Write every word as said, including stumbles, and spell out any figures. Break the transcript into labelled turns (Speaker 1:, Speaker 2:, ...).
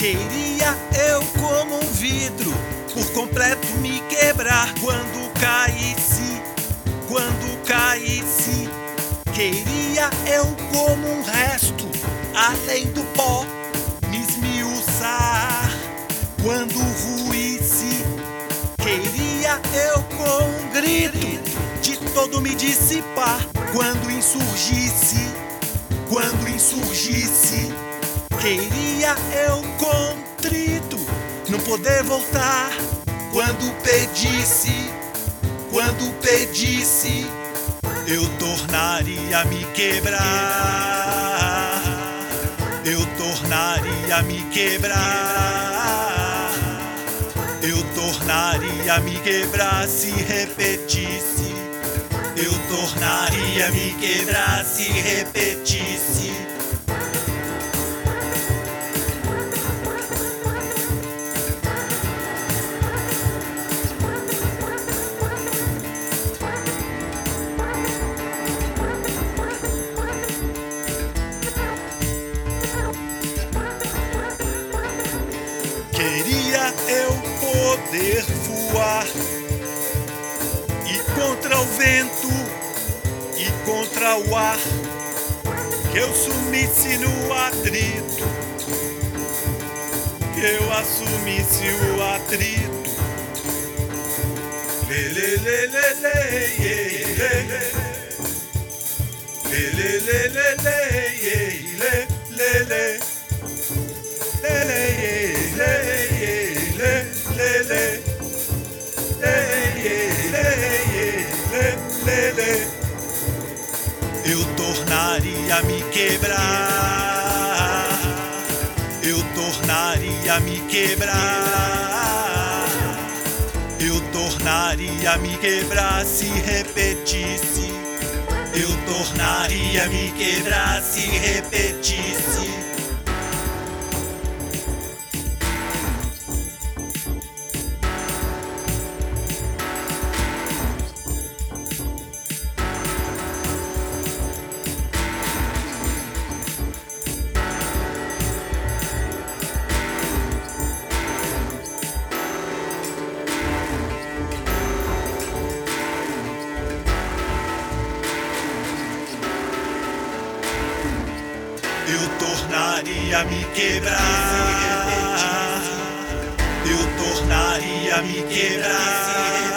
Speaker 1: Queria eu como um vidro por completo me quebrar quando caísse, quando caísse. Queria eu como um resto além do pó me esmiuçar quando ruísse. Queria eu com um grito de todo me dissipar quando insurgisse, quando insurgisse. Queria eu contrito não poder voltar quando pedisse, quando pedisse. Eu tornaria a me quebrar, eu tornaria a me quebrar, eu tornaria a me quebrar se repetisse, eu tornaria a me quebrar se repetisse. Queria eu poder voar e contra o vento e contra o ar, que eu sumisse no atrito, que eu assumisse o atrito. Lê, lê, lê, lê, lê, lê, lê, lê, lê, lê, lê, lê, lê. Eu tornaria a me quebrar, eu tornaria a me quebrar, eu tornaria a me quebrar se repetisse, eu tornaria a me quebrar se repetisse. Eu tornaria a me quebrar, eu tornaria a me quebrar,